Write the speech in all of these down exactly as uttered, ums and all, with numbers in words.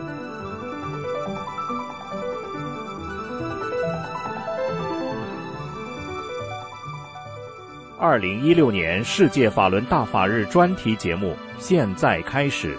二零一六年世界法轮大法日专题节目现在开始。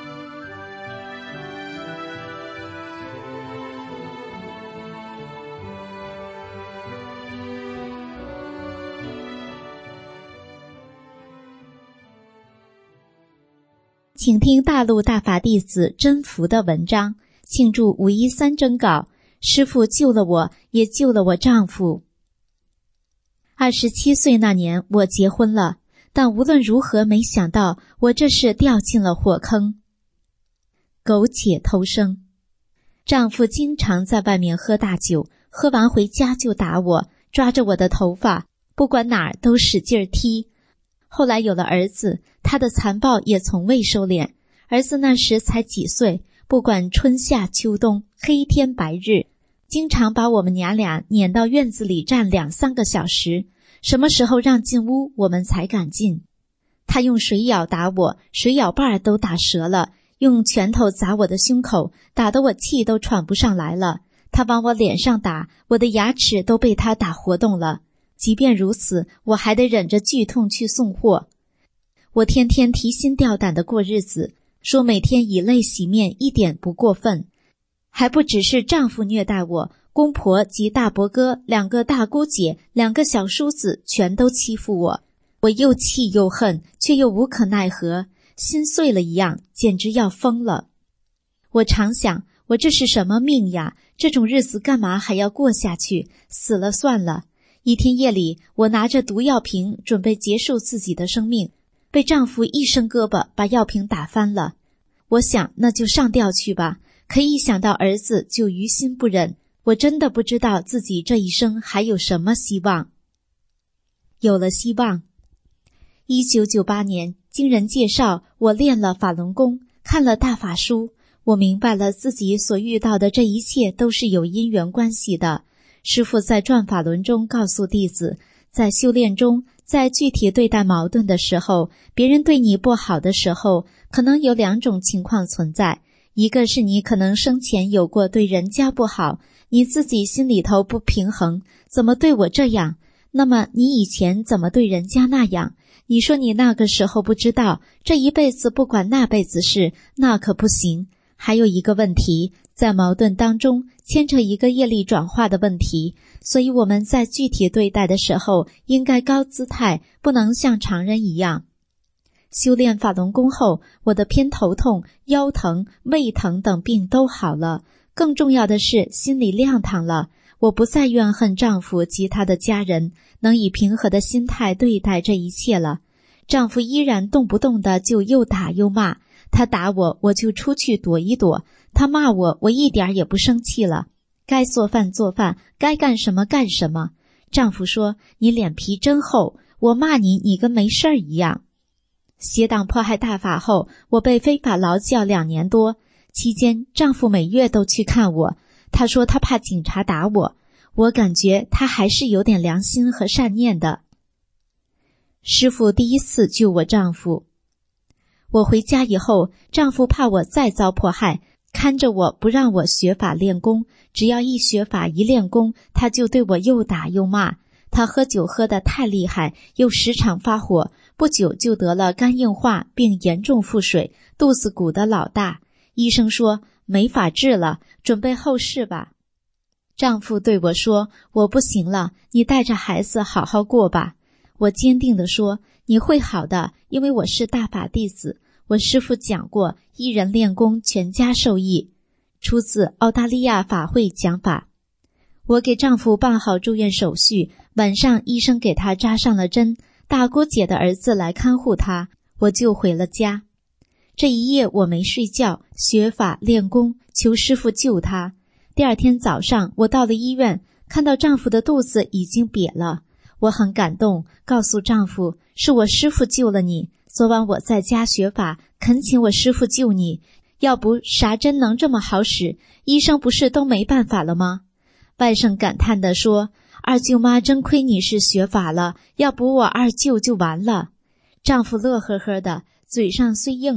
请听大陆大法弟子真福的文章，庆祝五一三征稿。师父救了我，也救了我丈夫。二十七岁那年，我结婚了，但无论如何没想到我这是掉进了火坑。苟且偷生。丈夫经常在外面喝大酒，喝完回家就打我，抓着我的头发，不管哪儿都使劲踢。后来有了儿子，他的残暴也从未收敛。儿子那时才几岁，不管春夏秋冬，黑天白日，经常把我们娘俩撵到院子里站两三个小时，什么时候让进屋我们才敢进。他用水舀打我，水舀把都打折了，用拳头砸我的胸口，打得我气都喘不上来了。他往我脸上打，我的牙齿都被他打活动了。即便如此，我还得忍着剧痛去送货。我天天提心吊胆地过日子，说每天以泪洗面一点不过分。还不只是丈夫虐待我，公婆及大伯哥、两个大姑姐、两个小叔子全都欺负我。我又气又恨，却又无可奈何，心碎了一样，简直要疯了。我常想，我这是什么命呀？这种日子干嘛还要过下去？死了算了。一天夜里，我拿着毒药瓶准备结束自己的生命，被丈夫一伸胳膊把药瓶打翻了。我想那就上吊去吧，可一想到儿子就于心不忍。我真的不知道自己这一生还有什么希望。有了希望。一九九八年，经人介绍，我练了法轮功，看了大法书，我明白了自己所遇到的这一切都是有因缘关系的。师父在转法轮中告诉弟子，在修炼中，在具体对待矛盾的时候，别人对你不好的时候，可能有两种情况存在。一个是你可能生前有过对人家不好，你自己心里头不平衡，怎么对我这样？那么你以前怎么对人家那样？你说你那个时候不知道，这一辈子不管那辈子事，那可不行。还有一个问题，在矛盾当中牵扯一个业力转化的问题，所以我们在具体对待的时候应该高姿态，不能像常人一样。修炼法轮功后，我的偏头痛、腰疼、胃疼等病都好了，更重要的是心里亮堂了。我不再怨恨丈夫及他的家人，能以平和的心态对待这一切了。丈夫依然动不动的就又打又骂，他打我，我就出去躲一躲；他骂我，我一点也不生气了。该做饭做饭，该干什么干什么。丈夫说：“你脸皮真厚，我骂你，你跟没事儿一样。”邪党迫害大法后，我被非法劳教两年多，期间丈夫每月都去看我，他说他怕警察打我，我感觉他还是有点良心和善念的。师父第一次救我丈夫。我回家以后，丈夫怕我再遭迫害，看着我不让我学法练功，只要一学法一练功，他就对我又打又骂。他喝酒喝得太厉害，又时常发火，不久就得了肝硬化并严重腹水，肚子鼓得老大。医生说没法治了，准备后事吧。丈夫对我说：“我不行了，你带着孩子好好过吧。”我坚定地说：“你会好的，因为我是大法弟子。我师父讲过，一人练功，全家受益。”出自澳大利亚法会讲法。我给丈夫办好住院手续，晚上医生给他扎上了针，大姑姐的儿子来看护他，我就回了家。这一夜我没睡觉，学法练功，求师父救他。第二天早上，我到了医院，看到丈夫的肚子已经瘪了。我很感动，告诉丈夫，是我师父救了你。昨晚我在家学法，恳请我师父救你，要不啥针能这么好使？医生不是都没办法了吗？外甥感叹地说：“二舅妈真亏你是学法了，要不我二舅就完了。”丈夫乐呵呵的，嘴上虽硬，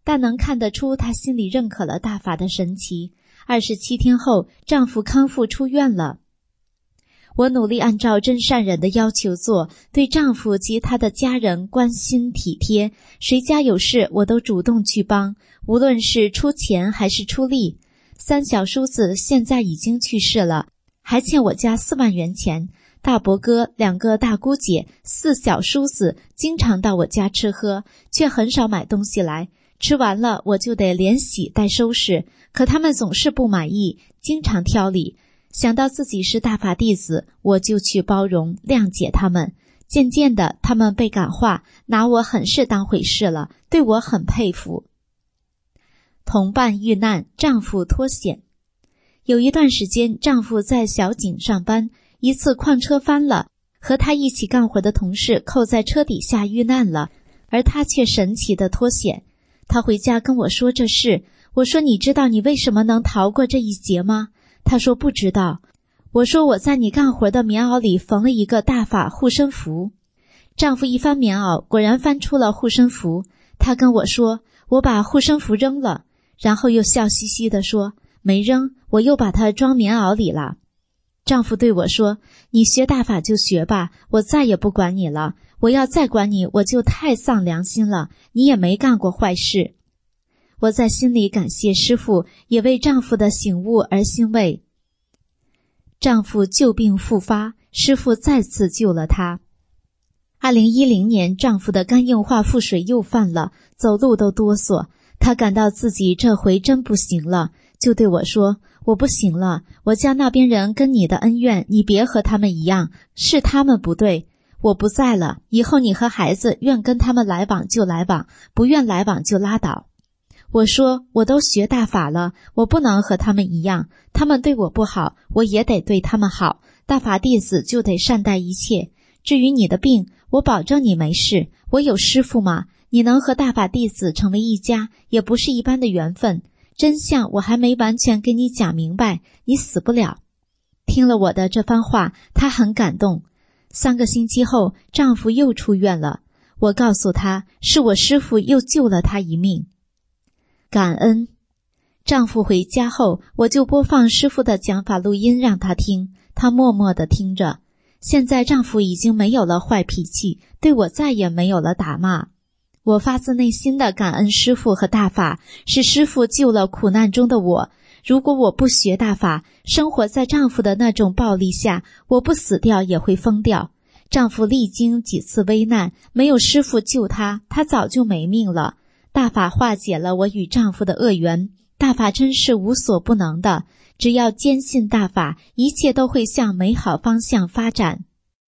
但能看得出她心里认可了大法的神奇。二十七天后，丈夫康复出院了。我努力按照真善忍的要求做，对丈夫及他的家人关心体贴，谁家有事我都主动去帮，无论是出钱还是出力。三小叔子现在已经去世了，还欠我家四万元钱。大伯哥、两个大姑姐、四小叔子经常到我家吃喝，却很少买东西来。吃完了我就得连洗带收拾，可他们总是不满意，经常挑理。想到自己是大法弟子，我就去包容谅解他们。渐渐的，他们被感化，拿我很是当回事了，对我很佩服。同伴遇难，丈夫脱险。有一段时间，丈夫在小井上班，一次矿车翻了，和他一起干活的同事扣在车底下遇难了，而他却神奇的脱险。他回家跟我说这事，我说你知道你为什么能逃过这一劫吗？他说不知道。我说我在你干活的棉袄里缝了一个大法护身符。丈夫一翻棉袄，果然翻出了护身符。他跟我说，我把护身符扔了，然后又笑嘻嘻地说，没扔，我又把它装棉袄里了。丈夫对我说，你学大法就学吧，我再也不管你了，我要再管你，我就太丧良心了，你也没干过坏事。我在心里感谢师父，也为丈夫的醒悟而欣慰。丈夫旧病复发，师父再次救了他。二零一零年，丈夫的肝硬化腹水又犯了，走路都哆嗦。他感到自己这回真不行了，就对我说，我不行了，我家那边人跟你的恩怨，你别和他们一样，是他们不对，我不在了，以后你和孩子愿跟他们来往就来往，不愿来往就拉倒。我说，我都学大法了，我不能和他们一样，他们对我不好，我也得对他们好，大法弟子就得善待一切。至于你的病，我保证你没事，我有师父嘛，你能和大法弟子成为一家，也不是一般的缘分。真相我还没完全给你讲明白，你死不了。听了我的这番话，她很感动。三个星期后，丈夫又出院了，我告诉她，是我师父又救了她一命。感恩。丈夫回家后，我就播放师父的讲法录音让他听，他默默地听着。现在丈夫已经没有了坏脾气，对我再也没有了打骂。我发自内心的感恩师父和大法，是师父救了苦难中的我。如果我不学大法，生活在丈夫的那种暴力下，我不死掉也会疯掉。丈夫历经几次危难，没有师父救他，他早就没命了。大法化解了我与丈夫的恶缘，大法真是无所不能的，只要坚信大法，一切都会向美好方向发展。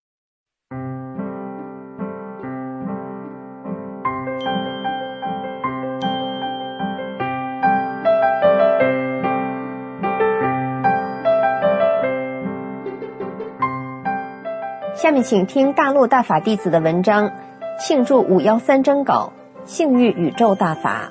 下面请听大陆大法弟子的文章，庆祝五幺三征稿，幸运宇宙大法。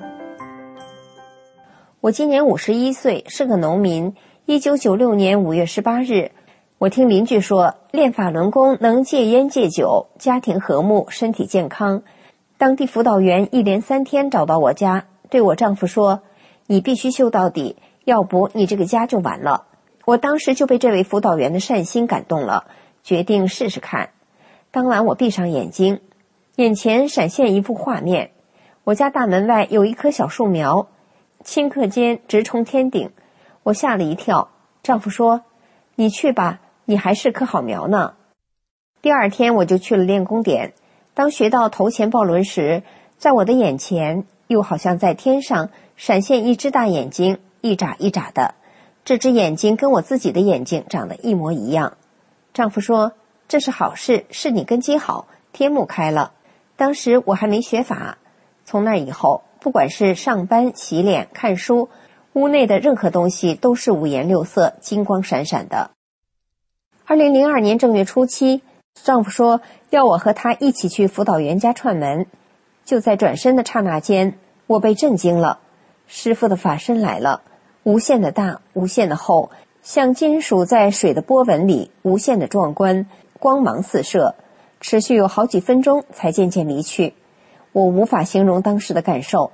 我今年五十一岁，是个农民。一九九六年五月十八日，我听邻居说练法轮功能戒烟戒酒，家庭和睦，身体健康。当地辅导员一连三天找到我家，对我丈夫说，你必须修到底，要不你这个家就完了。我当时就被这位辅导员的善心感动了，决定试试看。当晚我闭上眼睛，眼前闪现一幅画面，我家大门外有一棵小树苗，顷刻间直冲天顶，我吓了一跳。丈夫说，你去吧，你还是棵好苗呢。第二天我就去了练功点，当学到头前抱轮时，在我的眼前又好像在天上闪现一只大眼睛，一眨一眨的，这只眼睛跟我自己的眼睛长得一模一样。丈夫说，这是好事，是你根基好，天目开了。当时我还没学法，从那以后，不管是上班、洗脸、看书，屋内的任何东西都是五颜六色、金光闪闪的。二零零二年正月初七，丈夫说要我和他一起去辅导员家串门。就在转身的刹那间，我被震惊了。师父的法身来了，无限的大，无限的厚，像金属在水的波纹里，无限的壮观，光芒四射，持续有好几分钟才渐渐离去。我无法形容当时的感受，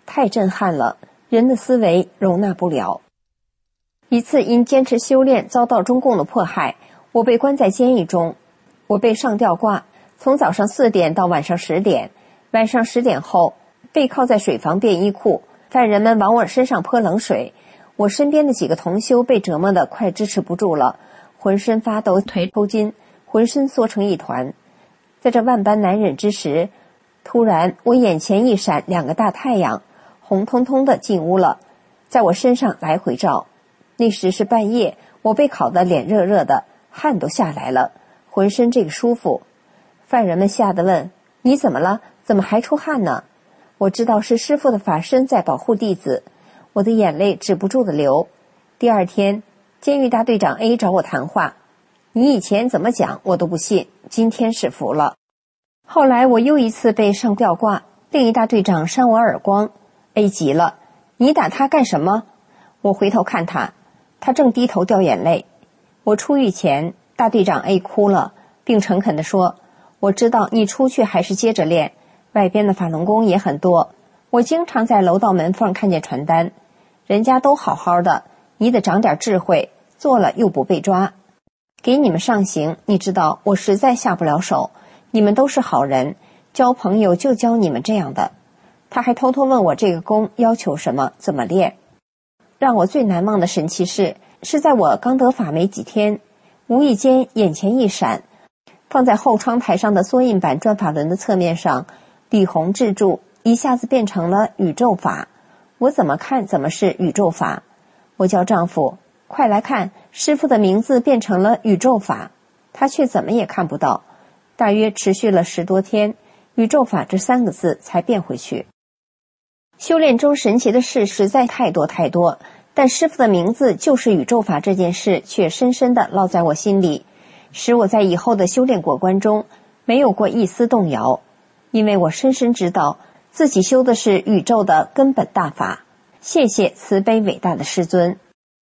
太震撼了，人的思维容纳不了。一次因坚持修炼遭到中共的迫害，我被关在监狱中，我被上吊挂，从早上四点到晚上十点，晚上十点后背靠在水房便衣库，犯人们往我身上泼冷水，我身边的几个同修被折磨得快支持不住了，浑身发抖，腿抽筋，浑身缩成一团。在这万般难忍之时，突然我眼前一闪两个大太阳，红彤彤的进屋了，在我身上来回照。那时是半夜，我被烤得脸热热的，汗都下来了，浑身这个舒服。犯人们吓得问：你怎么了？怎么还出汗呢？我知道是师父的法身在保护弟子，我的眼泪止不住的流。第二天，监狱大队长 A 找我谈话，你以前怎么讲我都不信，今天是服了。后来我又一次被上吊挂，另一大队长扇我耳光， A 急了，你打他干什么？我回头看他，他正低头掉眼泪。我出狱前，大队长 A 哭了，并诚恳地说，我知道你出去还是接着练，外边的法轮功也很多，我经常在楼道门缝看见传单，人家都好好的，你得长点智慧，做了又不被抓。给你们上刑，你知道我实在下不了手，你们都是好人，交朋友就交你们这样的。他还偷偷问我这个功要求什么，怎么练。让我最难忘的神奇事，是在我刚得法没几天，无意间眼前一闪，放在后窗台上的缩印版转法轮的侧面上，李洪志注一下子变成了宇宙法。我怎么看怎么是宇宙法。我叫丈夫，快来看，师父的名字变成了宇宙法。他却怎么也看不到。大约持续了十多天，宇宙法这三个字才变回去。修炼中神奇的事实在太多太多，但师父的名字就是宇宙法这件事却深深地烙在我心里，使我在以后的修炼过关中没有过一丝动摇，因为我深深知道自己修的是宇宙的根本大法。谢谢慈悲伟大的师尊。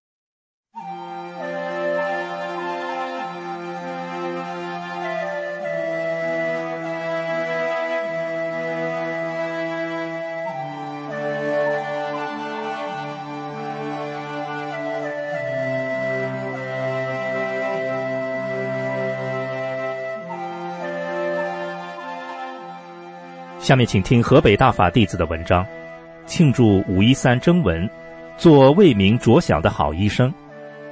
下面请听河北大法弟子的文章，庆祝五一三征文，做为民着想的好医生。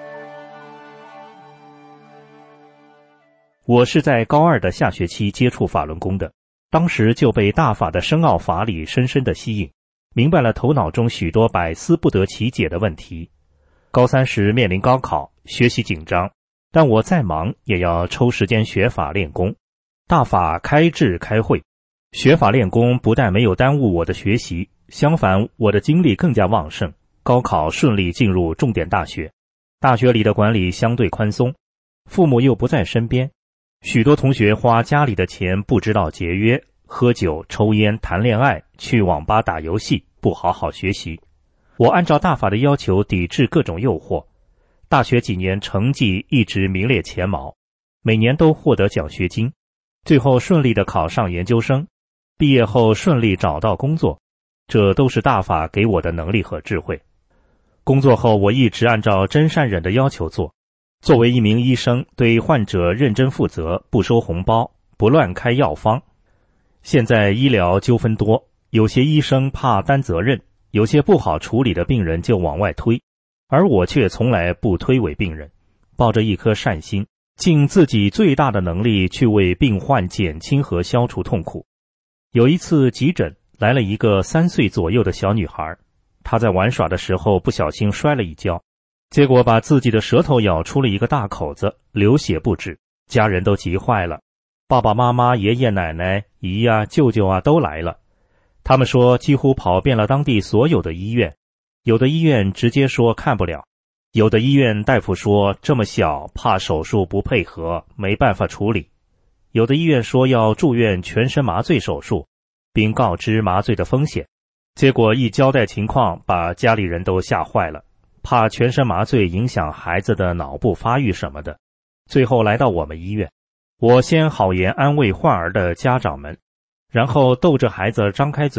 我是在高二的下学期接触法轮功的，当时就被大法的深奥法理深深地吸引，明白了头脑中许多百思不得其解的问题。高三时面临高考，学习紧张，但我再忙也要抽时间学法练功。大法开智开会，学法练功不但没有耽误我的学习，相反我的精力更加旺盛，高考顺利进入重点大学。大学里的管理相对宽松，父母又不在身边，许多同学花家里的钱不知道节约，喝酒抽烟谈恋爱，去网吧打游戏，不好好学习。我按照大法的要求抵制各种诱惑，大学几年成绩一直名列前茅，每年都获得奖学金，最后顺利地考上研究生，毕业后顺利找到工作，这都是大法给我的能力和智慧。工作后我一直按照真善忍的要求做，作为一名医生，对患者认真负责，不收红包，不乱开药方。现在医疗纠纷多，有些医生怕担责任，有些不好处理的病人就往外推，而我却从来不推诿病人，抱着一颗善心，尽自己最大的能力去为病患减轻和消除痛苦。有一次急诊来了一个三岁左右的小女孩，她在玩耍的时候不小心摔了一跤，结果把自己的舌头咬出了一个大口子，流血不止，家人都急坏了，爸爸妈妈爷爷奶奶姨呀舅舅啊都来了。他们说几乎跑遍了当地所有的医院，有的医院直接说看不了，有的医院大夫说这么小怕手术不配合没办法处理，有的医院说要住院全身麻醉手术，并告知麻醉的风险。结果一交代情况，把家里人都吓坏了，怕全身麻醉影响孩子的脑部发育什么的。最后来到我们医院，我先好言安慰患儿的家长们，然后逗着孩子张开嘴，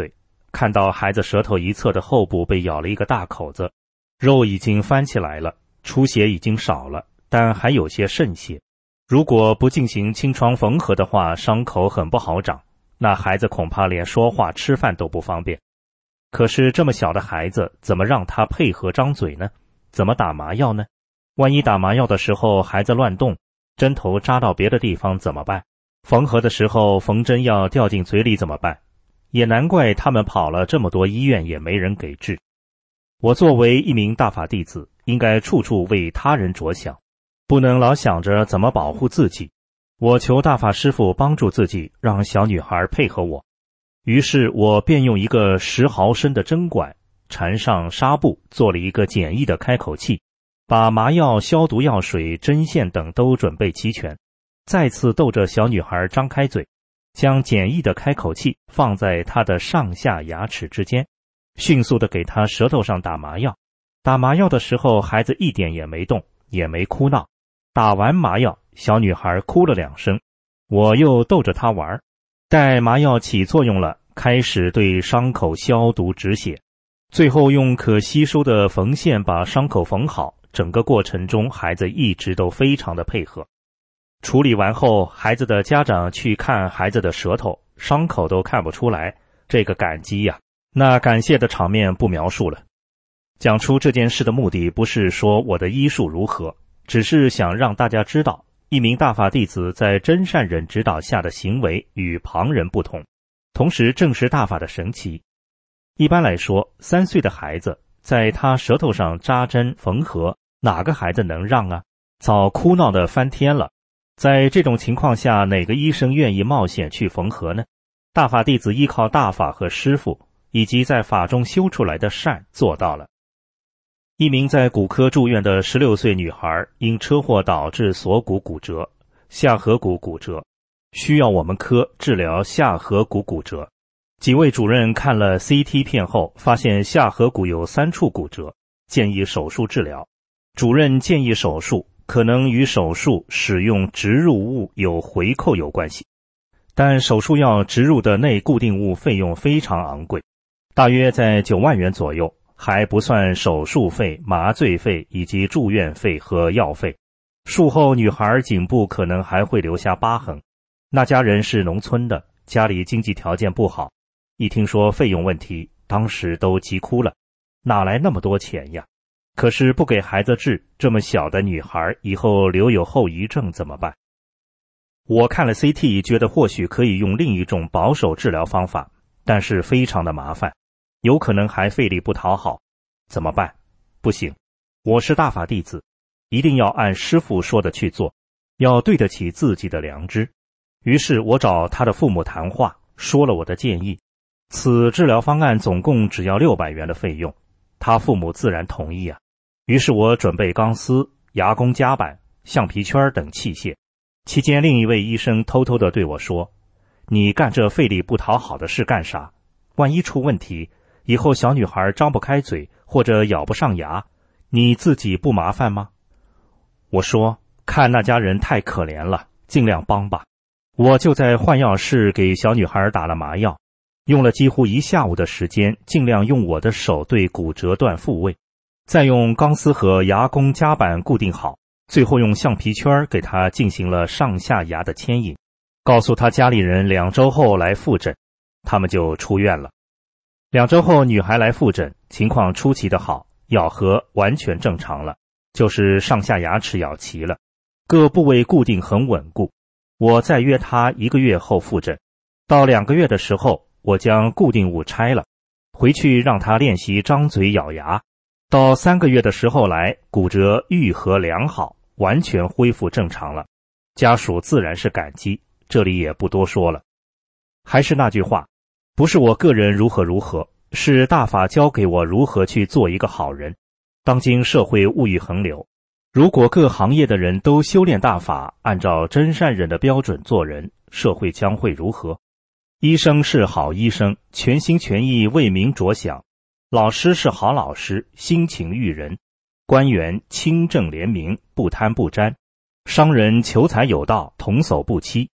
看到孩子舌头一侧的后部被咬了一个大口子，肉已经翻起来了，出血已经少了，但还有些渗血。如果不进行清创缝合的话，伤口很不好长，那孩子恐怕连说话吃饭都不方便。可是这么小的孩子，怎么让他配合张嘴呢？怎么打麻药呢？万一打麻药的时候孩子乱动，针头扎到别的地方怎么办？缝合的时候缝针要掉进嘴里怎么办？也难怪他们跑了这么多医院也没人给治。我作为一名大法弟子，应该处处为他人着想，不能老想着怎么保护自己。我求大法师父帮助自己，让小女孩配合我。于是我便用一个十毫升的针管缠上纱布，做了一个简易的开口器，把麻药、消毒药水、针线等都准备齐全，再次逗着小女孩张开嘴，将简易的开口器放在她的上下牙齿之间，迅速地给她舌头上打麻药。打麻药的时候，孩子一点也没动，也没哭闹。打完麻药，小女孩哭了两声，我又逗着她玩。待麻药起作用了，开始对伤口消毒止血，最后用可吸收的缝线把伤口缝好。整个过程中，孩子一直都非常的配合。处理完后，孩子的家长去看孩子的舌头，伤口都看不出来，这个感激呀，那感谢的场面不描述了。讲出这件事的目的不是说我的医术如何，只是想让大家知道，一名大法弟子在真善人指导下的行为与旁人不同，同时正是大法的神奇。一般来说，三岁的孩子在他舌头上扎针缝合，哪个孩子能让啊？早哭闹得翻天了。在这种情况下，哪个医生愿意冒险去缝合呢？大法弟子依靠大法和师父，以及在法中修出来的善做到了。一名在骨科住院的十六岁女孩因车祸导致锁骨骨折，下颌骨骨折，需要我们科治疗下颌骨骨折。几位主任看了 C T 片后，发现下颌骨有三处骨折，建议手术治疗。主任建议手术，可能与手术使用植入物有回扣有关系，但手术要植入的内固定物费用非常昂贵，大约在九万元左右，还不算手术费、麻醉费以及住院费和药费。术后女孩颈部可能还会留下疤痕。那家人是农村的，家里经济条件不好，一听说费用问题，当时都急哭了，哪来那么多钱呀？可是不给孩子治，这么小的女孩以后留有后遗症怎么办？我看了 C T， 觉得或许可以用另一种保守治疗方法，但是非常的麻烦，有可能还费力不讨好，怎么办？不行，我是大法弟子，一定要按师父说的去做，要对得起自己的良知。于是我找他的父母谈话，说了我的建议，此治疗方案总共只要六百元的费用，他父母自然同意啊。于是我准备钢丝、牙弓夹板、橡皮圈等器械。期间另一位医生偷偷地对我说，你干这费力不讨好的事干啥？万一出问题，以后小女孩张不开嘴或者咬不上牙，你自己不麻烦吗？我说，看那家人太可怜了，尽量帮吧。我就在换药室给小女孩打了麻药，用了几乎一下午的时间，尽量用我的手对骨折段复位，再用钢丝和牙弓夹板固定好，最后用橡皮圈给她进行了上下牙的牵引，告诉她家里人两周后来复诊，他们就出院了。两周后女孩来复诊，情况出奇的好，咬合完全正常了，就是上下牙齿咬齐了，各部位固定很稳固。我再约她一个月后复诊，到两个月的时候，我将固定物拆了，回去让她练习张嘴咬牙。到三个月的时候来，骨折愈合良好，完全恢复正常了。家属自然是感激，这里也不多说了。还是那句话，不是我个人如何如何，是大法教给我如何去做一个好人。当今社会物欲横流，如果各行业的人都修炼大法，按照真善人的标准做人，社会将会如何？医生是好医生，全心全意为民着想；老师是好老师，心情育人；官员清正廉明，不贪不沾；商人求财有道，童叟不欺；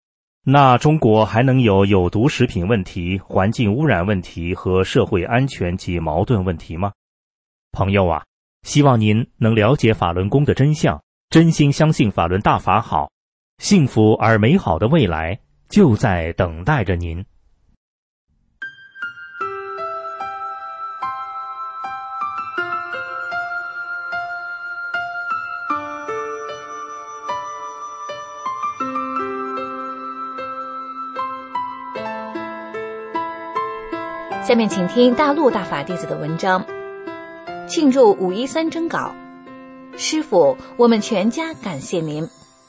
那中国还能有有毒食品问题、环境污染问题和社会安全及矛盾问题吗？朋友啊，希望您能了解法轮功的真相，真心相信法轮大法好，幸福而美好的未来就在等待着您。 下面请听大陆大法弟子的文章，庆祝五一三征稿。师父，我们全家感谢您。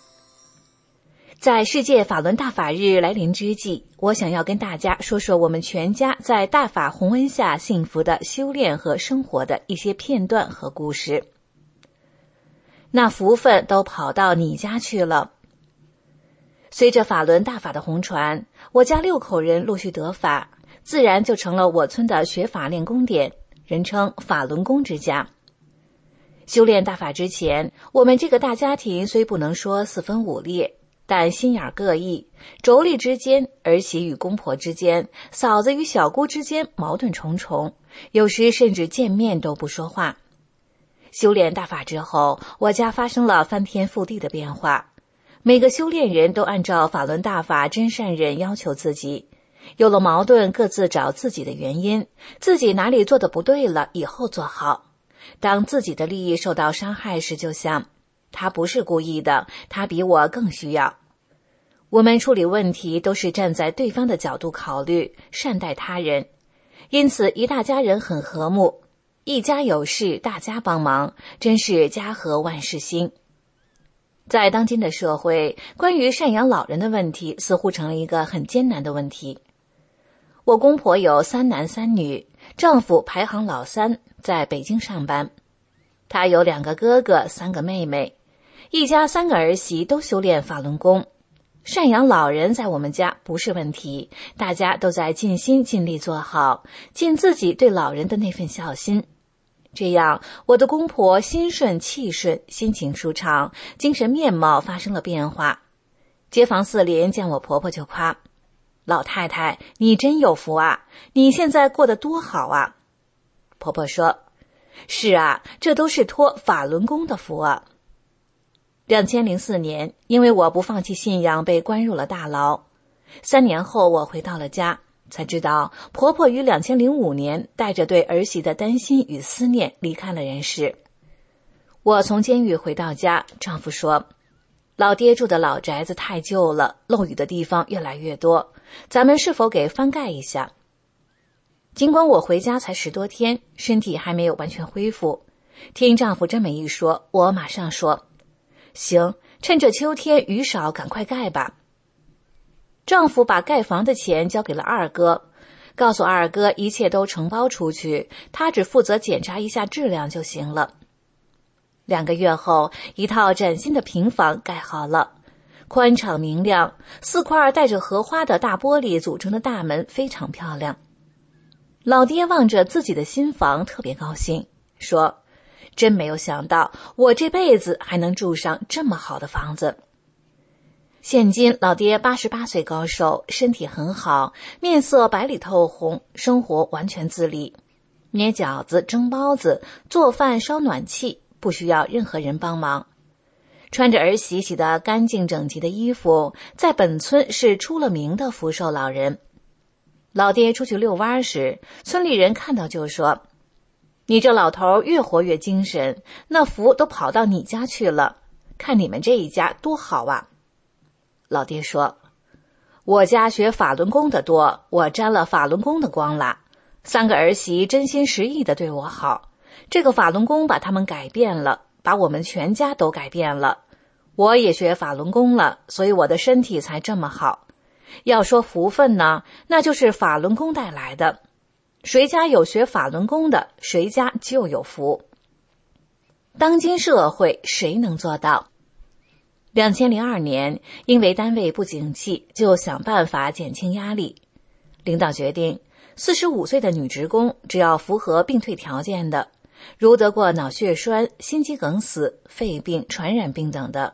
在世界法轮大法日来临之际，我想要跟大家说说我们全家在大法宏恩下幸福的修炼和生活的一些片段和故事。那福分都跑到你家去了。随着法轮大法的红传，我家六口人陆续得法，自然就成了我村的学法练功点，人称法轮功之家。修炼大法之前，我们这个大家庭虽不能说四分五裂，但心眼各异，妯娌之间、儿媳与公婆之间、嫂子与小姑之间矛盾重重，有时甚至见面都不说话。修炼大法之后，我家发生了翻天覆地的变化，每个修炼人都按照法轮大法真善忍要求自己，有了矛盾各自找自己的原因，自己哪里做的不对了，以后做好。当自己的利益受到伤害时，就想他不是故意的，他比我更需要。我们处理问题都是站在对方的角度考虑，善待他人，因此一大家人很和睦，一家有事大家帮忙，真是家和万事兴。在当今的社会，关于赡养老人的问题似乎成了一个很艰难的问题。我公婆有三男三女，丈夫排行老三，在北京上班。他有两个哥哥，三个妹妹，一家三个儿媳都修炼法轮功。赡养老人在我们家不是问题，大家都在尽心尽力做好，尽自己对老人的那份孝心。这样，我的公婆心顺气顺，心情舒畅，精神面貌发生了变化。街坊四邻见我婆婆就夸：老太太，你真有福啊，你现在过得多好啊。婆婆说：是啊，这都是托法轮功的福啊。两千零四年，因为我不放弃信仰，被关入了大牢。三年后，我回到了家，才知道婆婆于两千零五年带着对儿媳的担心与思念离开了人世。我从监狱回到家，丈夫说：老爹住的老宅子太旧了，漏雨的地方越来越多，咱们是否给翻盖一下？尽管我回家才十多天，身体还没有完全恢复，听丈夫这么一说，我马上说：行，趁着秋天雨少，赶快盖吧。丈夫把盖房的钱交给了二哥，告诉二哥一切都承包出去，他只负责检查一下质量就行了。两个月后，一套崭新的平房盖好了，宽敞明亮，四块带着荷花的大玻璃组成的大门非常漂亮。老爹望着自己的新房特别高兴，说：真没有想到我这辈子还能住上这么好的房子。现今老爹八十八岁高寿，身体很好，面色白里透红，生活完全自理，捏饺子、蒸包子、做饭、烧暖气，不需要任何人帮忙。穿着儿媳洗得干净整齐的衣服，在本村是出了名的福寿老人。老爹出去遛弯时，村里人看到就说：你这老头越活越精神，那福都跑到你家去了，看你们这一家多好啊。老爹说：我家学法轮功的多，我沾了法轮功的光啦。三个儿媳真心实意地对我好，这个法轮功把他们改变了，把我们全家都改变了。我也学法轮功了，所以我的身体才这么好。要说福分呢，那就是法轮功带来的。谁家有学法轮功的，谁家就有福。当今社会谁能做到？两千零二年，因为单位不景气，就想办法减轻压力。领导决定，四十五岁的女职工只要符合病退条件的，如得过脑血栓、心肌梗死、肺病、传染病等的，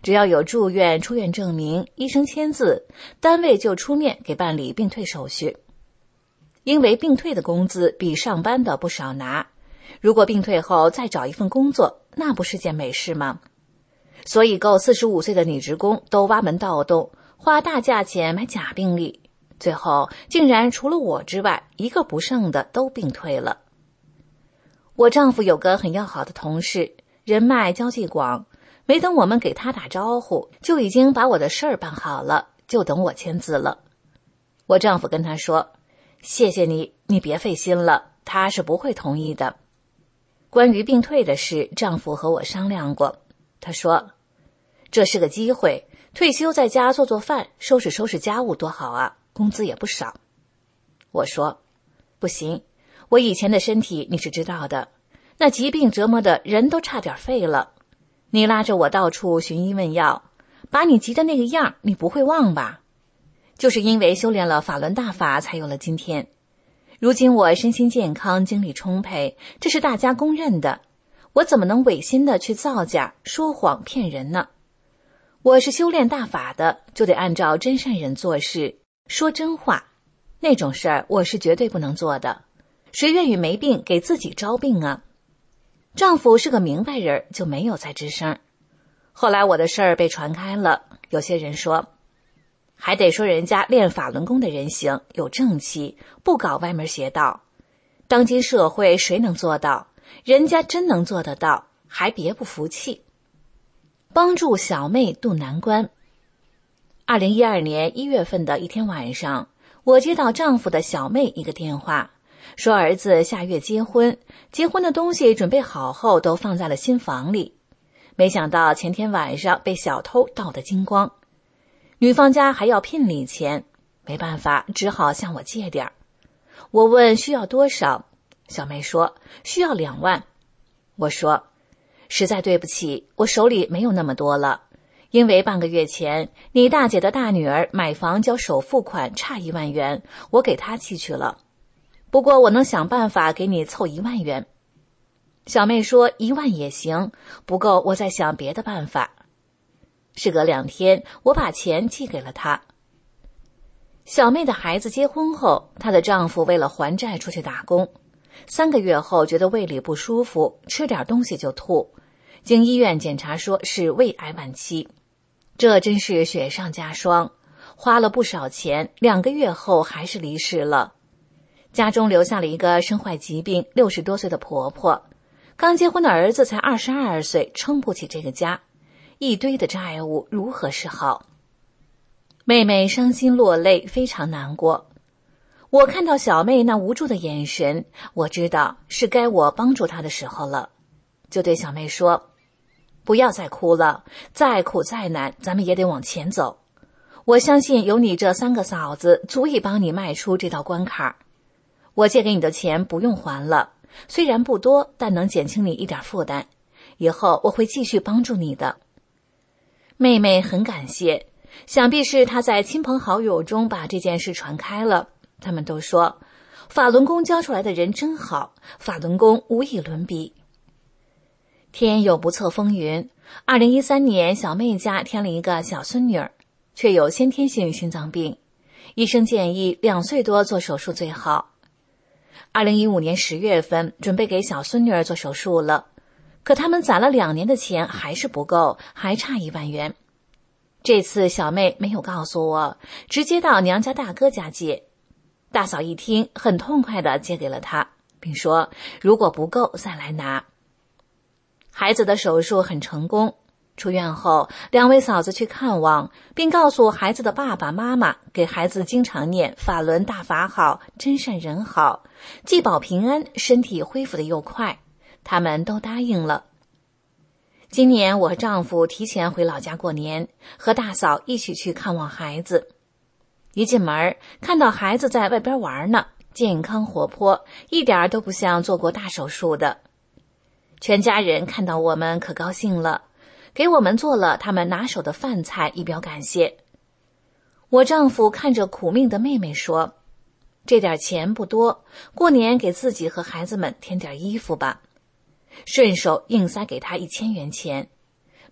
只要有住院、出院证明，医生签字，单位就出面给办理病退手续。因为病退的工资比上班的不少拿，如果病退后再找一份工作，那不是件美事吗？所以够四十五岁的女职工都挖门盗洞，花大价钱买假病历，最后竟然除了我之外，一个不剩的都病退了。我丈夫有个很要好的同事，人脉交际广，没等我们给他打招呼，就已经把我的事儿办好了，就等我签字了。我丈夫跟他说，谢谢你，你别费心了，他是不会同意的。关于病退的事，丈夫和我商量过，他说，这是个机会，退休在家做做饭，收拾收拾家务多好啊，工资也不少。我说，不行，我以前的身体你是知道的，那疾病折磨的人都差点废了。你拉着我到处寻医问药，把你急的那个样你不会忘吧？就是因为修炼了法轮大法才有了今天。如今我身心健康，精力充沛，这是大家公认的，我怎么能违心的去造假、说谎骗人呢？我是修炼大法的，就得按照真善忍做事，说真话，那种事儿我是绝对不能做的。谁愿意没病给自己招病啊？丈夫是个明白人，就没有再吱声。后来我的事儿被传开了，有些人说，还得说人家练法轮功的人行，有正气，不搞歪门邪道。当今社会谁能做到？人家真能做得到，还别不服气。帮助小妹渡难关。二零一二年一月份的一天晚上，我接到丈夫的小妹一个电话，说儿子下月结婚，结婚的东西准备好后都放在了新房里，没想到前天晚上被小偷盗得精光。女方家还要聘礼钱，没办法，只好向我借点儿。我问需要多少，小妹说需要两万。我说实在对不起，我手里没有那么多了，因为半个月前你大姐的大女儿买房交首付款差一万元，我给她寄去了，不过我能想办法给你凑一万元。小妹说一万也行，不够我再想别的办法。事隔两天，我把钱寄给了她。小妹的孩子结婚后，她的丈夫为了还债出去打工，三个月后觉得胃里不舒服，吃点东西就吐，经医院检查说是胃癌晚期，这真是雪上加霜，花了不少钱，两个月后还是离世了。家中留下了一个身患疾病六十多岁的婆婆，刚结婚的儿子才二十二岁，撑不起这个家，一堆的债务如何是好？妹妹伤心落泪，非常难过。我看到小妹那无助的眼神，我知道是该我帮助她的时候了，就对小妹说，不要再哭了，再苦再难，咱们也得往前走。我相信有你这三个嫂子，足以帮你迈出这道关卡。我借给你的钱不用还了，虽然不多，但能减轻你一点负担，以后我会继续帮助你的。妹妹很感谢，想必是她在亲朋好友中把这件事传开了，他们都说法轮功教出来的人真好，法轮功无以伦比。天有不测风云，二零一三年小妹家添了一个小孙女儿，却有先天性心脏病，医生建议两岁多做手术最好。二零一五年十月份准备给小孙女儿做手术了，可他们攒了两年的钱还是不够，还差一万元。这次小妹没有告诉我，直接到娘家大哥家借。大嫂一听，很痛快地借给了他，并说如果不够再来拿。孩子的手术很成功，出院后两位嫂子去看望，并告诉孩子的爸爸妈妈，给孩子经常念法轮大法好，真善人好，既保平安，身体恢复的又快，他们都答应了。今年我和丈夫提前回老家过年，和大嫂一起去看望孩子。一进门看到孩子在外边玩呢，健康活泼，一点都不像做过大手术的。全家人看到我们可高兴了，给我们做了他们拿手的饭菜以表感谢。我丈夫看着苦命的妹妹说，这点钱不多，过年给自己和孩子们添点衣服吧。顺手硬塞给她一千元钱，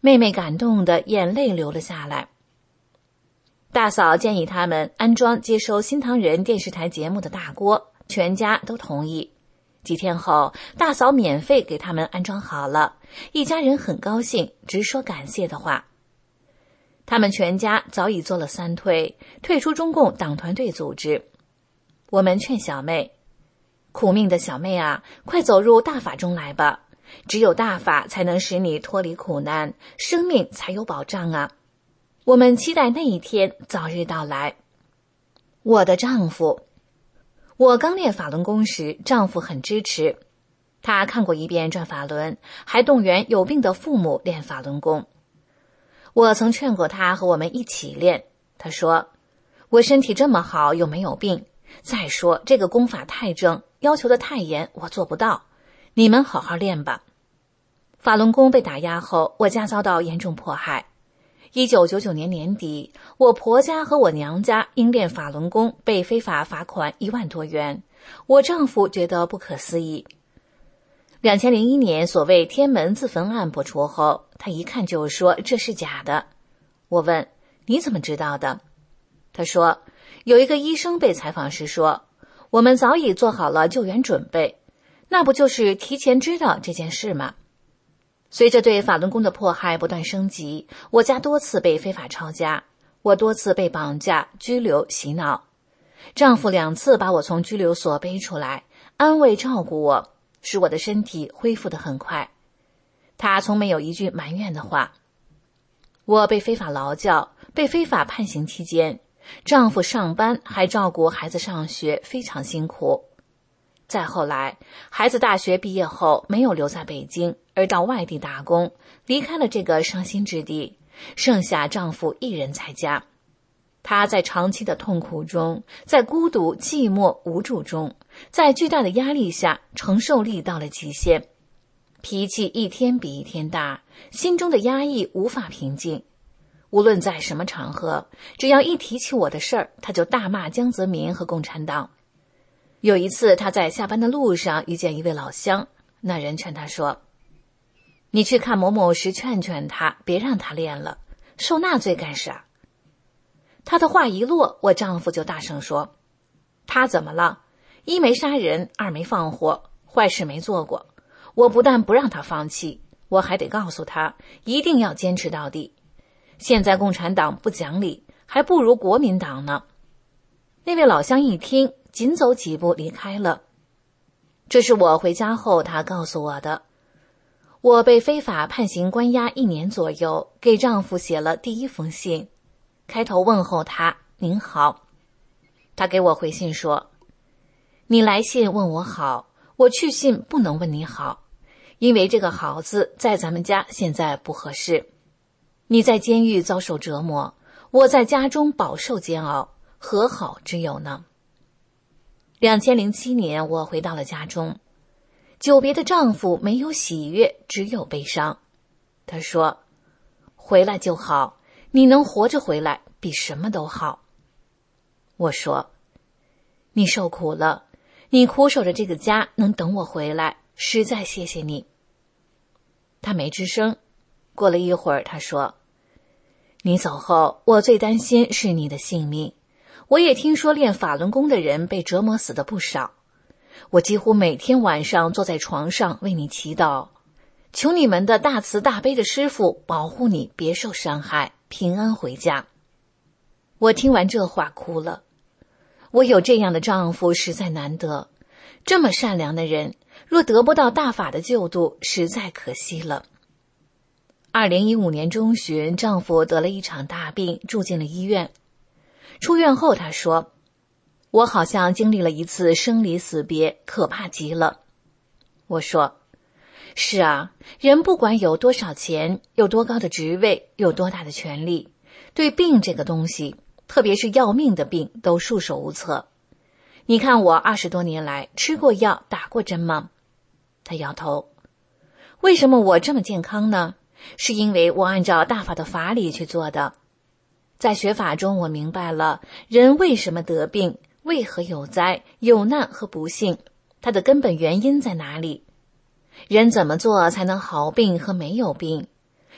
妹妹感动的眼泪流了下来。大嫂建议他们安装接收新唐人电视台节目的大锅，全家都同意。几天后，大嫂免费给他们安装好了，一家人很高兴，直说感谢的话。他们全家早已做了三退，退出中共党团队组织。我们劝小妹，苦命的小妹啊，快走入大法中来吧，只有大法才能使你脱离苦难，生命才有保障啊。我们期待那一天早日到来。我的丈夫，我刚练法轮功时，丈夫很支持，他看过一遍转法轮，还动员有病的父母练法轮功。我曾劝过他和我们一起练，他说，我身体这么好，又没有病，再说这个功法太正，要求的太严，我做不到，你们好好练吧。法轮功被打压后，我家遭到严重迫害。一九九九年年底，我婆家和我娘家因练法轮功被非法罚款一万多元，我丈夫觉得不可思议。两千零一年所谓天门自焚案播出后，他一看就说这是假的。我问，你怎么知道的？他说，有一个医生被采访时说，我们早已做好了救援准备，那不就是提前知道这件事吗？随着对法轮功的迫害不断升级，我家多次被非法抄家，我多次被绑架、拘留、洗脑。丈夫两次把我从拘留所背出来，安慰照顾我，使我的身体恢复得很快。他从没有一句埋怨的话。我被非法劳教，被非法判刑期间，丈夫上班还照顾孩子上学，非常辛苦。再后来，孩子大学毕业后没有留在北京，而到外地打工，离开了这个伤心之地，剩下丈夫一人在家。他在长期的痛苦中，在孤独、寂寞、无助中，在巨大的压力下，承受力到了极限，脾气一天比一天大，心中的压抑无法平静。无论在什么场合，只要一提起我的事儿，他就大骂江泽民和共产党。有一次，他在下班的路上遇见一位老乡，那人劝他说，你去看某某时劝劝他，别让他练了，受那罪干啥？他的话一落，我丈夫就大声说，他怎么了？一没杀人，二没放火，坏事没做过。我不但不让他放弃，我还得告诉他，一定要坚持到底。现在共产党不讲理，还不如国民党呢。那位老乡一听，紧走几步离开了。这是我回家后他告诉我的。我被非法判刑关押一年左右，给丈夫写了第一封信，开头问候他，您好。他给我回信说，你来信问我好，我去信不能问你好，因为这个好字在咱们家现在不合适。你在监狱遭受折磨，我在家中饱受煎熬，何好之有呢？两千零七年，我回到了家中，久别的丈夫没有喜悦，只有悲伤。他说，回来就好，你能活着回来比什么都好。我说，你受苦了，你苦守着这个家能等我回来，实在谢谢你。他没吱声。过了一会儿，他说，你走后，我最担心是你的性命。我也听说练法轮功的人被折磨死的不少，我几乎每天晚上坐在床上为你祈祷，求你们的大慈大悲的师父保护你，别受伤害，平安回家。我听完这话哭了。我有这样的丈夫实在难得，这么善良的人，若得不到大法的救度，实在可惜了。二零一五年中旬，丈夫得了一场大病，住进了医院。出院后他说，我好像经历了一次生离死别，可怕极了。我说，是啊，人不管有多少钱，有多高的职位，有多大的权利，对病这个东西，特别是要命的病，都束手无策。你看我二十多年来吃过药，打过针吗？他摇头。为什么我这么健康呢？是因为我按照大法的法理去做的。在学法中，我明白了人为什么得病，为何有灾、有难和不幸，它的根本原因在哪里？人怎么做才能好病和没有病？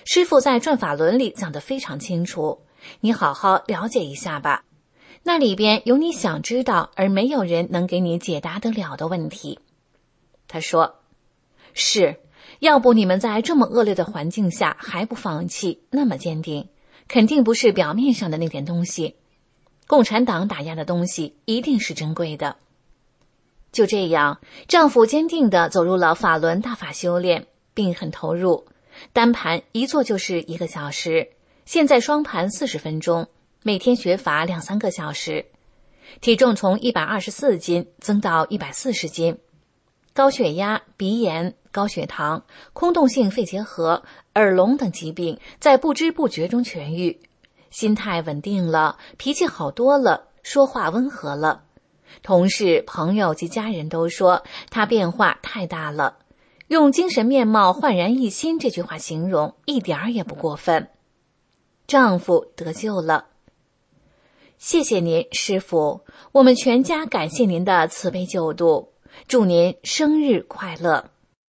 师父在转法轮里讲得非常清楚，你好好了解一下吧。那里边有你想知道而没有人能给你解答得了的问题。他说，是，要不你们在这么恶劣的环境下还不放弃，那么坚定，肯定不是表面上的那点东西。共产党打压的东西一定是珍贵的。就这样，丈夫坚定地走入了法轮大法修炼，并很投入。单盘一坐就是一个小时，现在双盘四十分钟，每天学法两三个小时。体重从一百二十四斤增到一百四十斤。高血压、鼻炎、高血糖、空洞性肺结核、耳聋等疾病在不知不觉中痊愈，心态稳定了，脾气好多了，说话温和了。同事、朋友及家人都说他变化太大了，用精神面貌焕然一新这句话形容一点儿也不过分。丈夫得救了。谢谢您，师父，我们全家感谢您的慈悲救度，祝您生日快乐。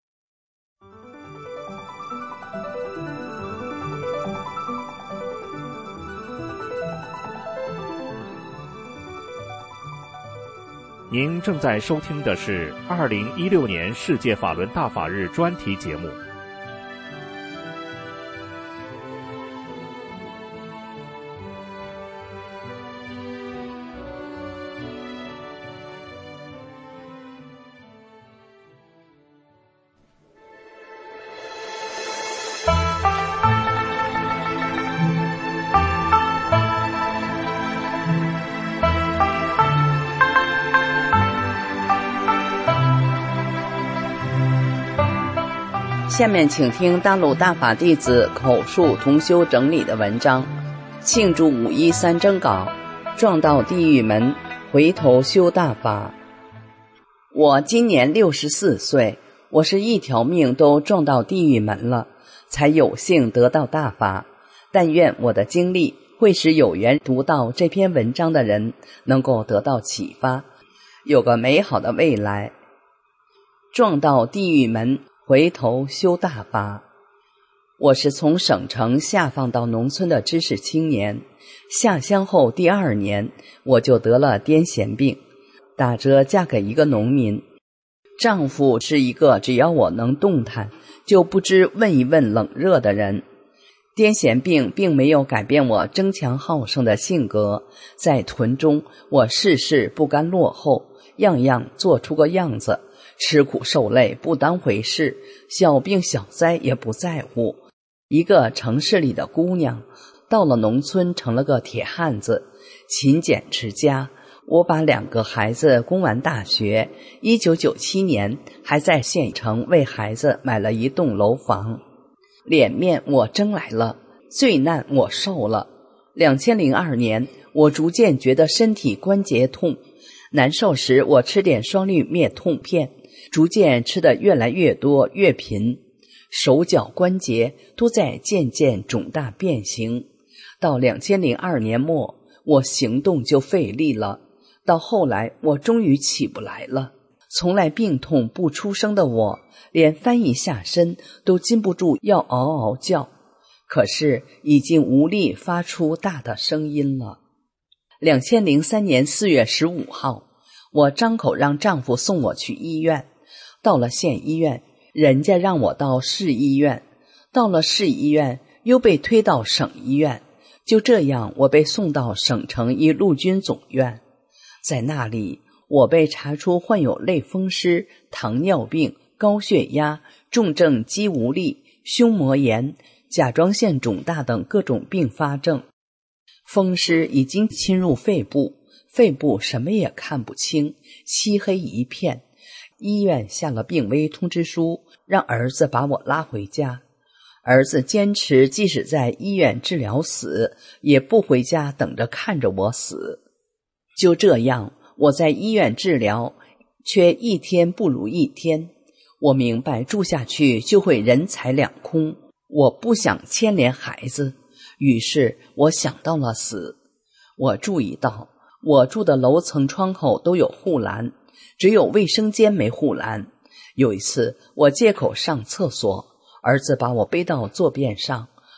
您正在收听的是二零一六年世界法轮大法日专题节目。 下面请听大陆大法弟子口述同修整理的文章，庆祝五一三征稿，撞到地狱门，回头修大法。我今年六十四岁，我是一条命都撞到地狱门了，才有幸得到大法。但愿我的经历会使有缘读到这篇文章的人能够得到启发，有个美好的未来。撞到地狱门，回头修大法。我是从省城下放到农村的知识青年，下乡后第二年我就得了癫痫病，打着嫁给一个农民，丈夫是一个只要我能动弹就不知问一问冷热的人。癫痫病并没有改变我争强好胜的性格，在屯中我事事不甘落后，样样做出个样子，吃苦受累不当回事，小病小灾也不在乎。一个城市里的姑娘到了农村成了个铁汉子，勤俭持家。我把两个孩子供完大学，一九九七年还在县城为孩子买了一栋楼房。脸面我争来了，罪难我受了。两千零二年我逐渐觉得身体关节痛，难受时我吃点双氯灭痛片，逐渐吃得越来越多越频，手脚关节都在渐渐肿大变形。到两千零二年末我行动就费力了，到后来我终于起不来了。从来病痛不出声的我，连翻一下身都禁不住要嗷嗷叫，可是已经无力发出大的声音了。两千零三年四月十五号，我张口让丈夫送我去医院，到了县医院，人家让我到市医院，到了市医院又被推到省医院，就这样我被送到省城一陆军总院。在那里我被查出患有类风湿、糖尿病、高血压、重症肌无力、胸膜炎、甲状腺肿大等各种并发症。风湿已经侵入肺部，肺部什么也看不清，漆黑一片。医院下了病危通知书，让儿子把我拉回家。儿子坚持即使在医院治疗死，也不回家等着看着我死。就这样，我在医院治疗，却一天不如一天。我明白住下去就会人财两空，我不想牵连孩子，于是我想到了死。我注意到我住的楼层窗口都有护栏，只有卫生间没护栏。有一次我借口上厕所，儿子把我背到坐便上，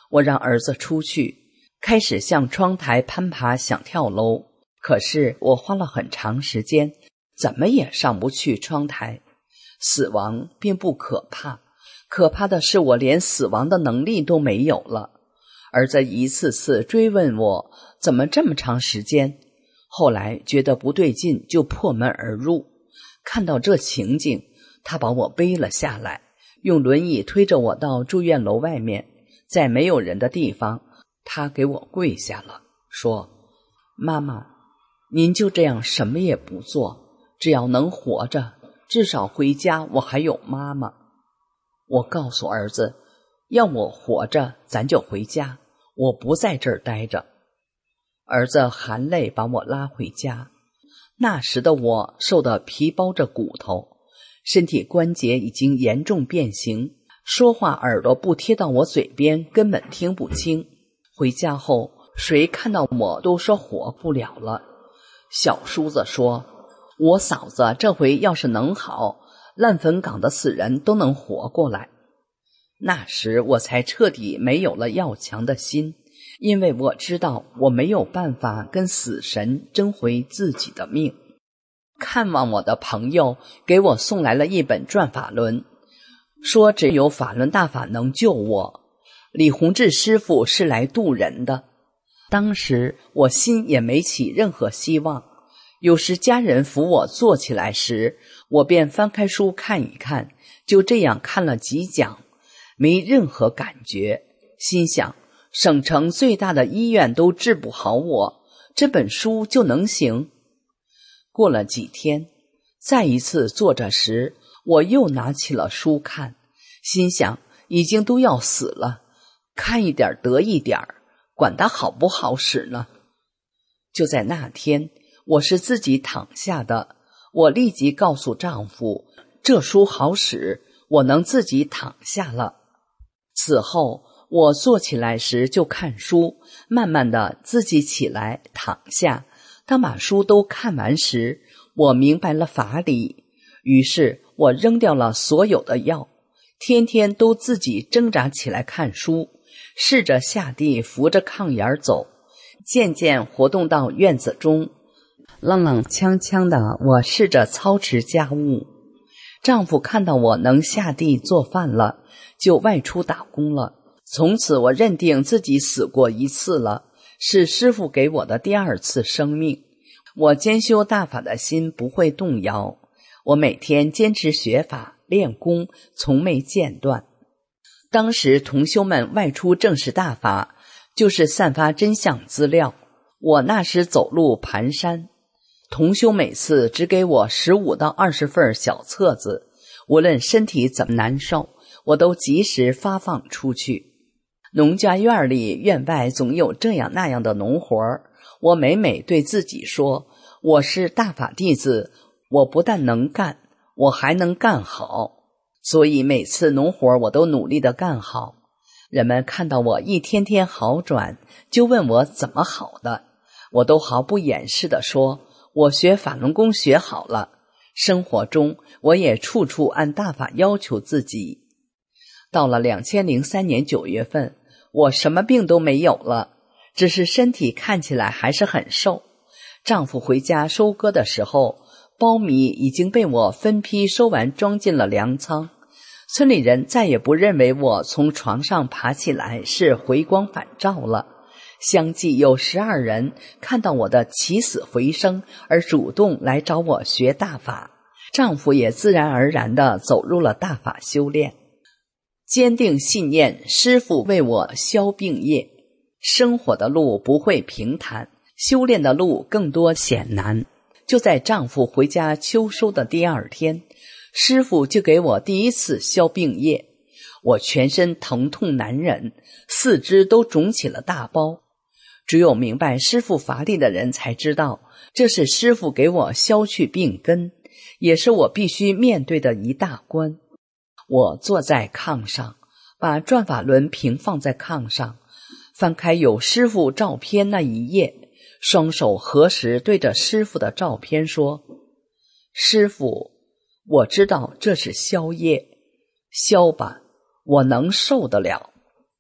我让儿子出去，开始向窗台攀爬，想跳楼。可是我花了很长时间，怎么也上不去窗台。死亡并不可怕，可怕的是我连死亡的能力都没有了。儿子一次次追问我怎么这么长时间，后来觉得不对劲，就破门而入。看到这情景，他把我背了下来，用轮椅推着我到住院楼外面，在没有人的地方，他给我跪下了，说：妈妈，您就这样什么也不做，只要能活着，至少回家我还有妈妈。我告诉儿子，要我活着咱就回家，我不在这儿待着。儿子含泪把我拉回家。那时的我瘦得皮包着骨头，身体关节已经严重变形，说话耳朵不贴到我嘴边，根本听不清。回家后谁看到我都说活不了了。小叔子说，我嫂子这回要是能好，烂坟岗的死人都能活过来。那时我才彻底没有了要强的心，因为我知道我没有办法跟死神争回自己的命。看望我的朋友给我送来了一本转法轮，说只有法轮大法能救我，李洪志师傅是来渡人的。当时我心也没起任何希望，有时家人扶我坐起来时，我便翻开书看一看，就这样看了几讲，没任何感觉，心想省城最大的医院都治不好我，这本书就能行。过了几天，再一次坐着时，我又拿起了书看，心想已经都要死了，看一点得一点，管它好不好使呢。就在那天，我是自己躺下的，我立即告诉丈夫，这书好使，我能自己躺下了。此后我坐起来时就看书，慢慢的自己起来躺下。当把书都看完时，我明白了法理，于是我扔掉了所有的药，天天都自己挣扎起来看书，试着下地扶着炕沿走，渐渐活动到院子中。踉踉跄跄的我试着操持家务，丈夫看到我能下地做饭了，就外出打工了。从此我认定自己死过一次了，是师父给我的第二次生命。我兼修大法的心不会动摇，我每天坚持学法练功，从没间断。当时同修们外出证实大法，就是散发真相资料。我那时走路蹒跚，同修每次只给我十五到二十份小册子，无论身体怎么难受，我都及时发放出去。农家院里院外总有这样那样的农活，我每每对自己说，我是大法弟子，我不但能干，我还能干好。所以每次农活我都努力地干好。人们看到我一天天好转，就问我怎么好的，我都毫不掩饰地说，我学法轮功学好了。生活中我也处处按大法要求自己。到了二零零三年九月份，我什么病都没有了，只是身体看起来还是很瘦。丈夫回家收割的时候，苞米已经被我分批收完，装进了粮仓。村里人再也不认为我从床上爬起来是回光返照了，相继有十二人看到我的起死回生而主动来找我学大法，丈夫也自然而然地走入了大法修炼。坚定信念，师父为我消病业。生活的路不会平坦，修炼的路更多险难。就在丈夫回家秋收的第二天，师父就给我第一次消病业。我全身疼痛难忍，四肢都肿起了大包。只有明白师父法力的人才知道，这是师父给我消去病根，也是我必须面对的一大关。我坐在炕上，把转法轮平放在炕上，翻开有师父照片那一页，双手合十对着师父的照片说，师父，我知道这是消业，消吧，我能受得了。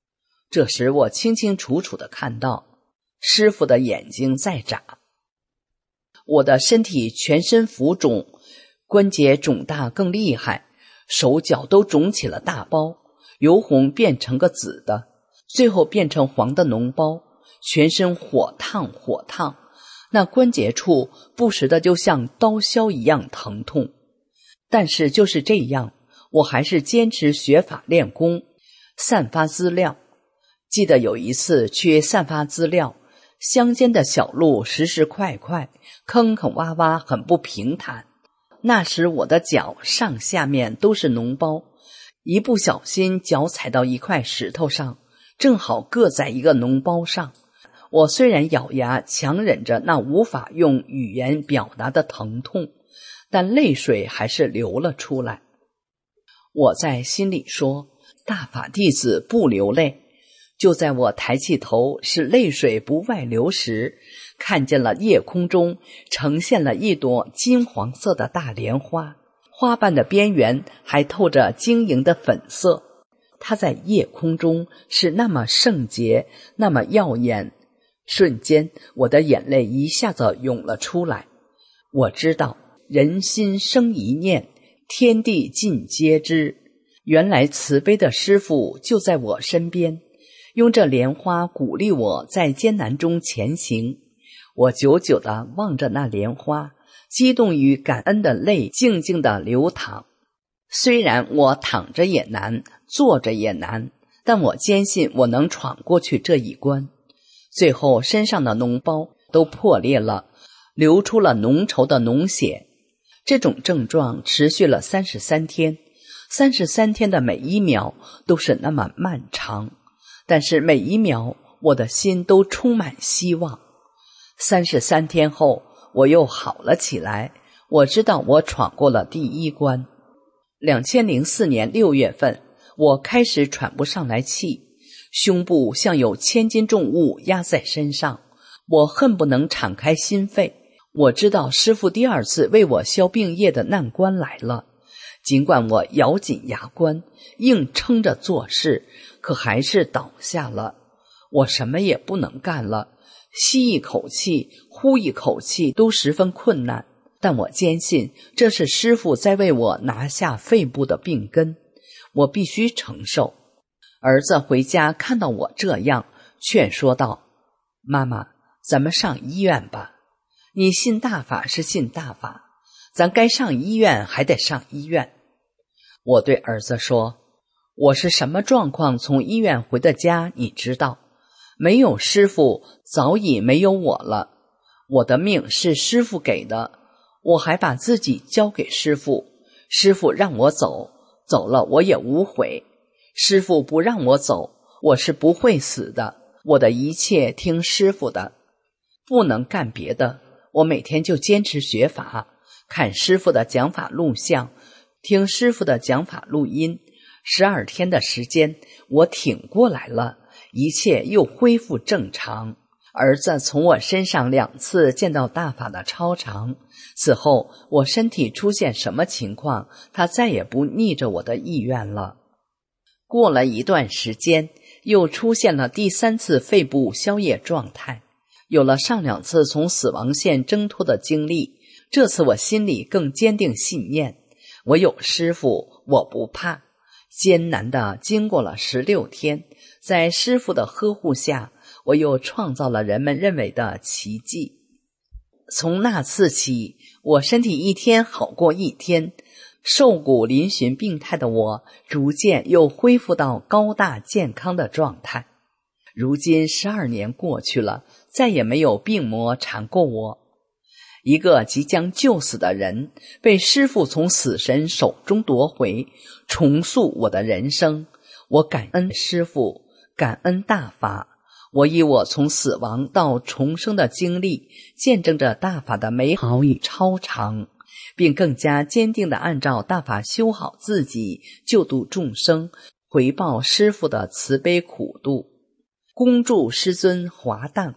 这时我清清楚楚地看到师父的眼睛在眨。我的身体全身浮肿，关节肿大更厉害，手脚都肿起了大包，由红变成个紫的，最后变成黄的脓包，全身火烫火烫，那关节处不时的就像刀削一样疼痛。但是就是这样，我还是坚持学法练功，散发资料。记得有一次去散发资料，乡间的小路时时块块，坑坑洼洼，很不平坦。那时我的脚上下面都是脓包，一不小心脚踩到一块石头上，正好硌在一个脓包上。我虽然咬牙强忍着那无法用语言表达的疼痛，但泪水还是流了出来。我在心里说，大法弟子不流泪。就在我抬起头使泪水不外流时，看见了夜空中呈现了一朵金黄色的大莲花，花瓣的边缘还透着晶莹的粉色。它在夜空中是那么圣洁，那么耀眼。瞬间我的眼泪一下子涌了出来。我知道人心生一念，天地尽皆知。原来慈悲的师父就在我身边，用这莲花鼓励我在艰难中前行。我久久地望着那莲花，激动与感恩的泪静静地流淌。虽然我躺着也难，坐着也难，但我坚信我能闯过去这一关。最后身上的脓包都破裂了，流出了浓稠的脓血。这种症状持续了三十三天，三十三天的每一秒都是那么漫长，但是每一秒我的心都充满希望。三十三天后我又好了起来，我知道我闯过了第一关。二零零四年六月份，我开始喘不上来气，胸部像有千斤重物压在身上，我恨不能敞开心肺。我知道师父第二次为我消病业的难关来了，尽管我咬紧牙关，硬撑着做事，可还是倒下了。我什么也不能干了，吸一口气，呼一口气都十分困难，但我坚信这是师父在为我拿下肺部的病根，我必须承受。儿子回家看到我这样，劝说道：妈妈，咱们上医院吧。你信大法是信大法，咱该上医院还得上医院。我对儿子说，我是什么状况从医院回的家你知道，没有师父早已没有我了。我的命是师父给的，我还把自己交给师父，师父让我走，走了我也无悔。师父不让我走，我是不会死的，我的一切听师父的，不能干别的。我每天就坚持学法，看师父的讲法录像，听师父的讲法录音。十二天的时间，我挺过来了，一切又恢复正常。儿子从我身上两次见到大法的超常，此后我身体出现什么情况，他再也不逆着我的意愿了。过了一段时间，又出现了第三次肺部消液状态，有了上两次从死亡线挣脱的经历，这次我心里更坚定信念，我有师父，我不怕。艰难地经过了十六天，在师父的呵护下，我又创造了人们认为的奇迹。从那次起，我身体一天好过一天，瘦骨嶙峋病态的我逐渐又恢复到高大健康的状态。如今十二年过去了，再也没有病魔缠过我。一个即将就死的人被师父从死神手中夺回，重塑我的人生。我感恩师父，感恩大法。我以我从死亡到重生的经历，见证着大法的美好与超常，并更加坚定地按照大法修好自己，救度众生，回报师父的慈悲苦度。恭祝师尊华诞。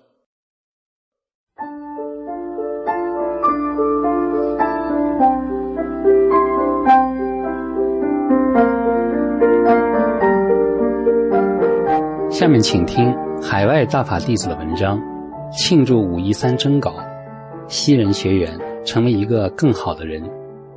下面请听海外大法弟子的文章，庆祝五一三征稿，西人学员成为一个更好的人。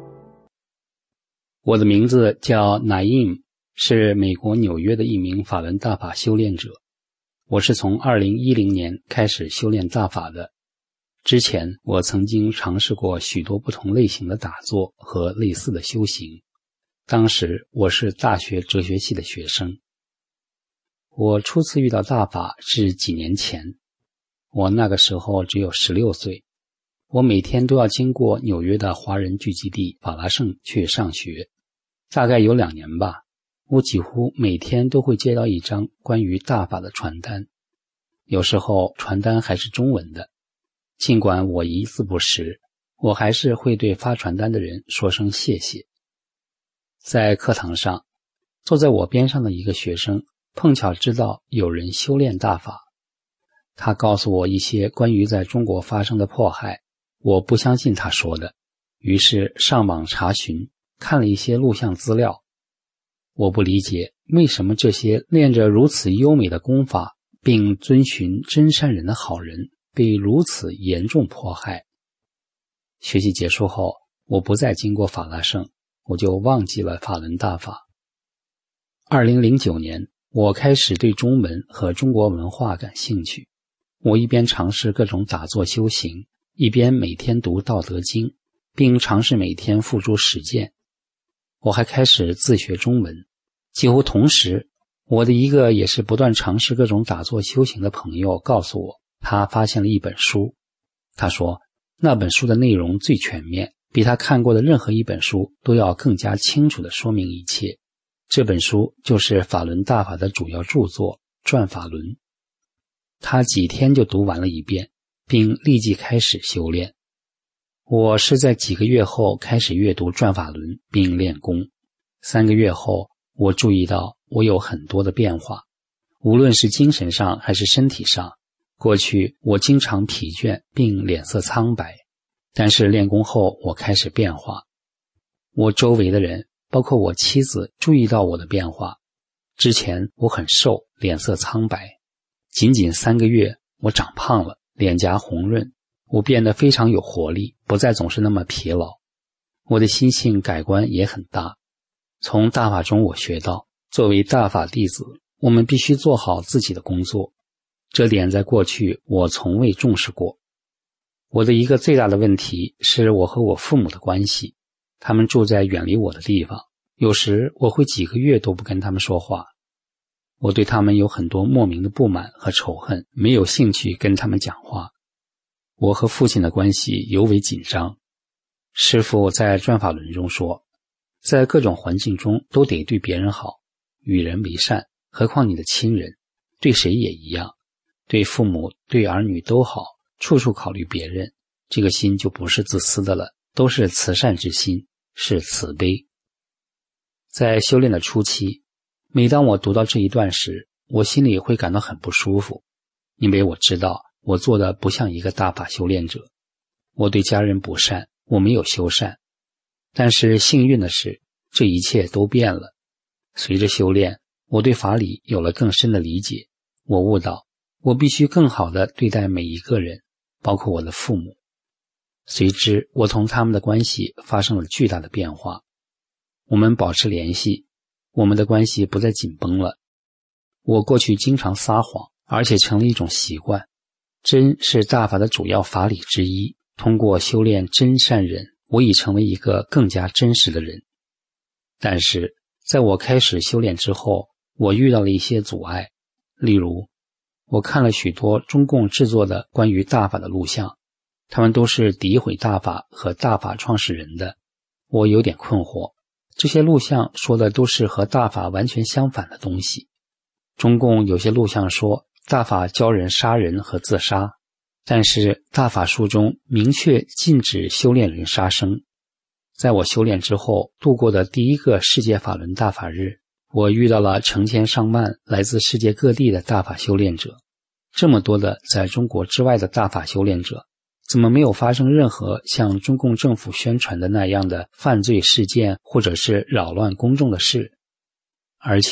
我的名字叫 Naim， 是美国纽约的一名法轮大法修炼者。我是从二零一零年开始修炼大法的。之前我曾经尝试过许多不同类型的打坐和类似的修行。当时我是大学哲学系的学生。我初次遇到大法是几年前，我那个时候只有十六岁。我每天都要经过纽约的华人聚集地法拉盛去上学，大概有两年吧，我几乎每天都会接到一张关于大法的传单，有时候传单还是中文的。尽管我一字不识，我还是会对发传单的人说声谢谢。在课堂上，坐在我边上的一个学生碰巧知道有人修炼大法，他告诉我一些关于在中国发生的迫害，我不相信他说的，于是上网查询，看了一些录像资料。我不理解为什么这些练着如此优美的功法并遵循真善人的好人被如此严重迫害。学习结束后，我不再经过法拉盛，我就忘记了法轮大法。二零零九年，我开始对中文和中国文化感兴趣。我一边尝试各种打坐修行，一边每天读道德经，并尝试每天付诸实践。我还开始自学中文。几乎同时，我的一个也是不断尝试各种打坐修行的朋友告诉我，他发现了一本书。他说，那本书的内容最全面，比他看过的任何一本书都要更加清楚地说明一切。这本书就是法轮大法的主要著作《转法轮》。他几天就读完了一遍，并立即开始修炼。我是在几个月后开始阅读《转法轮》并练功。三个月后，我注意到我有很多的变化，无论是精神上还是身体上。过去我经常疲倦并脸色苍白，但是练功后我开始变化。我周围的人，包括我妻子，注意到我的变化。之前我很瘦，脸色苍白，仅仅三个月我长胖了，脸颊红润，我变得非常有活力，不再总是那么疲劳。我的心性改观也很大。从大法中我学到，作为大法弟子，我们必须做好自己的工作。这点在过去我从未重视过。我的一个最大的问题是我和我父母的关系。他们住在远离我的地方，有时我会几个月都不跟他们说话。我对他们有很多莫名的不满和仇恨，没有兴趣跟他们讲话。我和父亲的关系尤为紧张。师父在转法轮中说，在各种环境中都得对别人好，与人为善，何况你的亲人，对谁也一样，对父母对儿女都好，处处考虑别人，这个心就不是自私的了，都是慈善之心，是慈悲。在修炼的初期，每当我读到这一段时，我心里会感到很不舒服，因为我知道我做的不像一个大法修炼者。我对家人不善，我没有修善。但是幸运的是，这一切都变了。随着修炼，我对法理有了更深的理解。我悟到，我必须更好地对待每一个人，包括我的父母。随之，我同他们的关系发生了巨大的变化。我们保持联系，我们的关系不再紧绷了。我过去经常撒谎，而且成了一种习惯。真是大法的主要法理之一。通过修炼真善忍，我已成为一个更加真实的人。但是，在我开始修炼之后，我遇到了一些阻碍。例如，我看了许多中共制作的关于大法的录像，他们都是诋毁大法和大法创始人的。我有点困惑，这些录像说的都是和大法完全相反的东西。中共有些录像说大法教人杀人和自杀，但是大法书中明确禁止修炼人杀生。在我修炼之后度过的第一个世界法轮大法日，我遇到了成千上万来自世界各地的大法修炼者。这么多的在中国之外的大法修炼者，怎么没有发生任何像中共政府宣传的那样的犯罪事件或者是扰乱公众的事？而且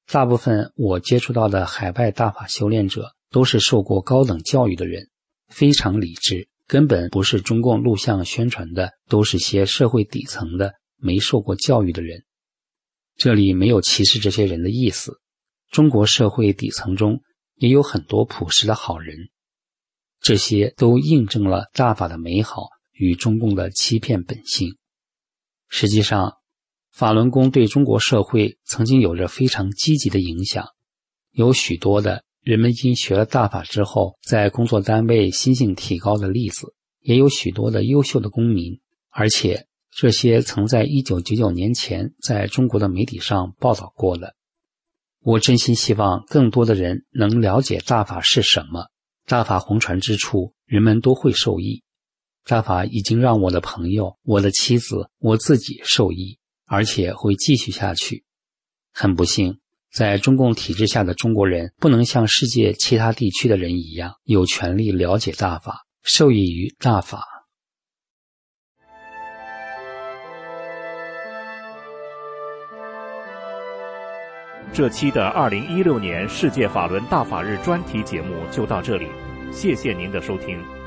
大部分我接触到的海外大法修炼者都是受过高等教育的人，非常理智，根本不是中共录像宣传的，都是些社会底层的没受过教育的人。这里没有歧视这些人的意思，中国社会底层中也有很多朴实的好人，这些都印证了大法的美好与中共的欺骗本性。实际上，法轮功对中国社会曾经有着非常积极的影响，有许多的人们因学了大法之后在工作单位心性提高的例子，也有许多的优秀的公民，而且这些曾在一九九九年前在中国的媒体上报道过的。我真心希望更多的人能了解大法是什么，大法弘传之处人们都会受益。大法已经让我的朋友、我的妻子、我自己受益，而且会继续下去。很不幸，在中共体制下的中国人不能像世界其他地区的人一样有权利了解大法，受益于大法。 这期的二零一六年世界法轮大法日专题节目就到这里，谢谢您的收听。